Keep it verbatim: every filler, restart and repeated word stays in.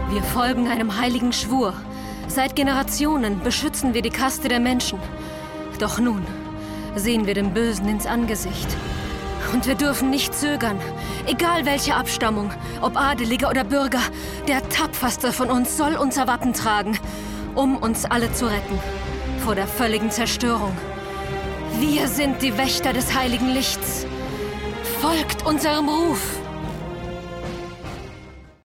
Wir folgen einem heiligen Schwur. Seit Generationen beschützen wir die Kaste der Menschen. Doch nun sehen wir dem Bösen ins Angesicht. Und wir dürfen nicht zögern. Egal welche Abstammung, ob Adelige oder Bürger, der Tapferste von uns soll unser Wappen tragen, um uns alle zu retten vor der völligen Zerstörung. Wir sind die Wächter des heiligen Lichts. Folgt unserem Ruf!